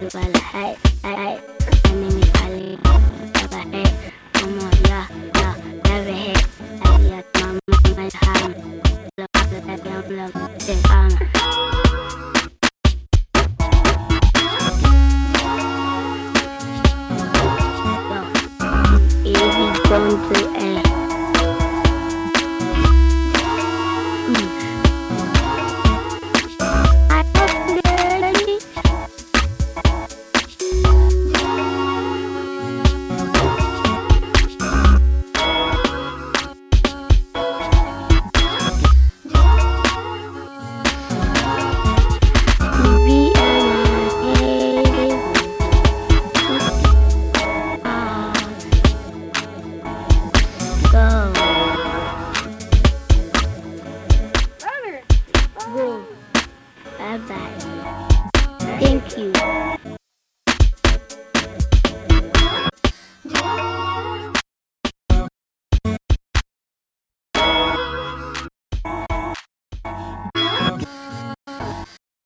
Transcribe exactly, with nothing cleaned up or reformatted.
Vale, hey, hey, enemy Ali, Baba, hey, como ya, ya, never hit, Ayat, mama, my ham, love, that young love, the ham. So, easy going to A. Bye bye. Thank you.